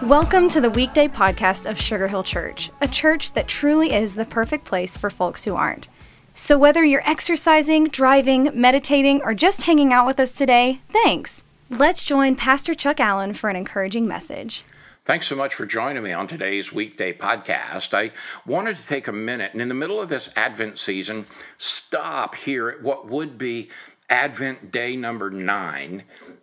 Welcome to the weekday podcast of Sugar Hill Church, a church that truly is the perfect place for folks who aren't. So whether you're exercising, driving, meditating, or just hanging out with us today, thanks. Let's join Pastor Chuck Allen for an encouraging message. Thanks so much for joining me on today's weekday podcast. I wanted to take a minute and in the middle of this Advent season, stop here at what would be Advent day number 9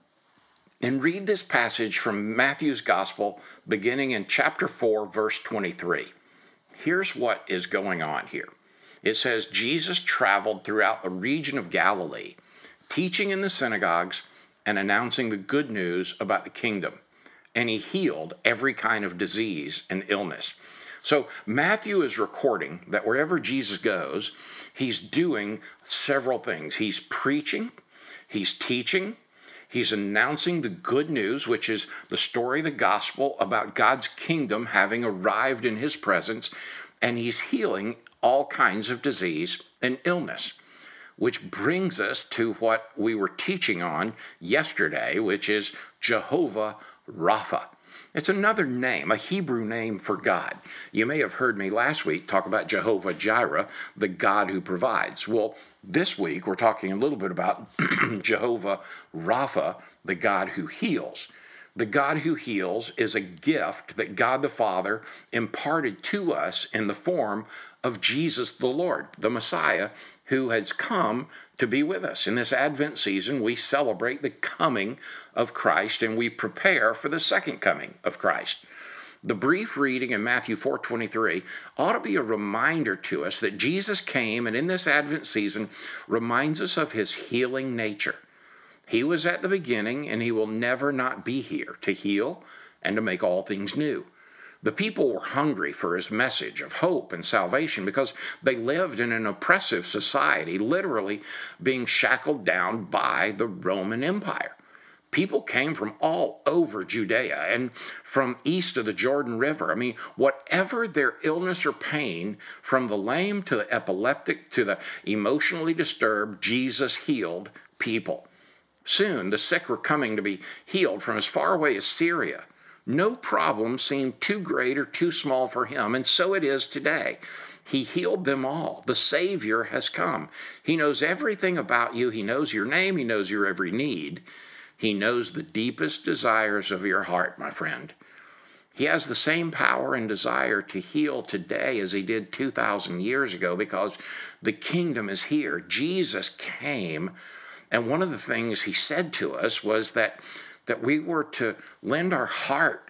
and read this passage from Matthew's Gospel beginning in chapter 4, verse 23. Here's what is going on here. It says, Jesus traveled throughout the region of Galilee, teaching in the synagogues and announcing the good news about the kingdom. And he healed every kind of disease and illness. So Matthew is recording that wherever Jesus goes, he's doing several things. He's preaching, he's teaching, he's announcing the good news, which is the story of the gospel about God's kingdom having arrived in his presence, and he's healing all kinds of disease and illness. Which brings us to what we were teaching on yesterday, which is Jehovah Rapha. It's another name, a Hebrew name for God. You may have heard me last week talk about Jehovah Jireh, the God who provides. Well, this week we're talking a little bit about Jehovah Rapha, the God who heals. The God who heals is a gift that God the Father imparted to us in the form of Jesus the Lord, the Messiah, who has come to be with us. In this Advent season, we celebrate the coming of Christ and we prepare for the second coming of Christ. The brief reading in Matthew 4:23 ought to be a reminder to us that Jesus came and in this Advent season reminds us of his healing nature. He was at the beginning and he will never not be here to heal and to make all things new. The people were hungry for his message of hope and salvation because they lived in an oppressive society, literally being shackled down by the Roman Empire. People came from all over Judea and from east of the Jordan River. I mean, whatever their illness or pain, from the lame to the epileptic to the emotionally disturbed, Jesus healed people. Soon, the sick were coming to be healed from as far away as Syria. No problem seemed too great or too small for him, and so it is today. He healed them all. The Savior has come. He knows everything about you. He knows your name. He knows your every need. He knows the deepest desires of your heart, my friend. He has the same power and desire to heal today as he did 2,000 years ago because the kingdom is here. Jesus came, and one of the things he said to us was that we were to lend our heart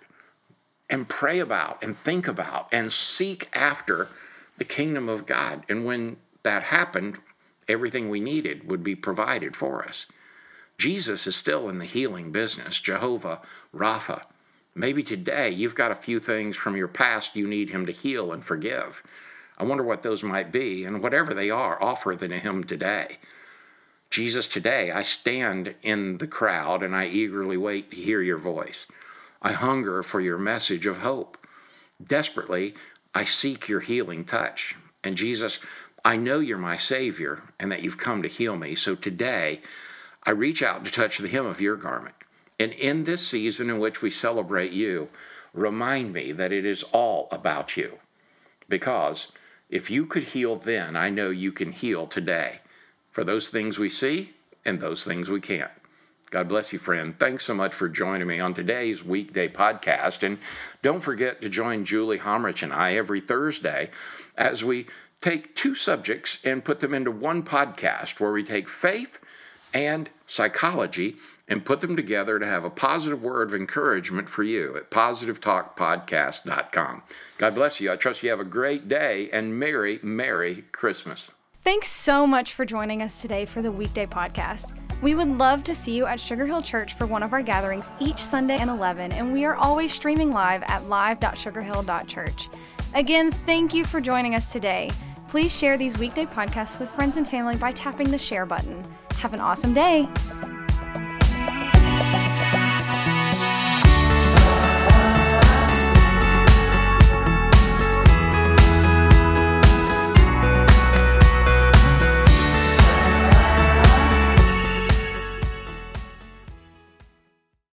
and pray about and think about and seek after the kingdom of God. And when that happened, everything we needed would be provided for us. Jesus is still in the healing business, Jehovah Rapha. Maybe today you've got a few things from your past you need him to heal and forgive. I wonder what those might be, and whatever they are, offer them to him today. Jesus, today I stand in the crowd and I eagerly wait to hear your voice. I hunger for your message of hope. Desperately, I seek your healing touch. And Jesus, I know you're my Savior and that you've come to heal me. So today, I reach out to touch the hem of your garment. And in this season in which we celebrate you, remind me that it is all about you. Because if you could heal then, I know you can heal today. For those things we see and those things we can't. God bless you, friend. Thanks so much for joining me on today's weekday podcast. And don't forget to join Julie Homrich and I every Thursday as we take two subjects and put them into one podcast where we take faith and psychology and put them together to have a positive word of encouragement for you at positivetalkpodcast.com. God bless you. I trust you have a great day and Merry, Merry Christmas. Thanks so much for joining us today for the weekday podcast. We would love to see you at Sugar Hill Church for one of our gatherings each Sunday at 11, and we are always streaming live at live.sugarhill.church. Again, thank you for joining us today. Please share these weekday podcasts with friends and family by tapping the share button. Have an awesome day.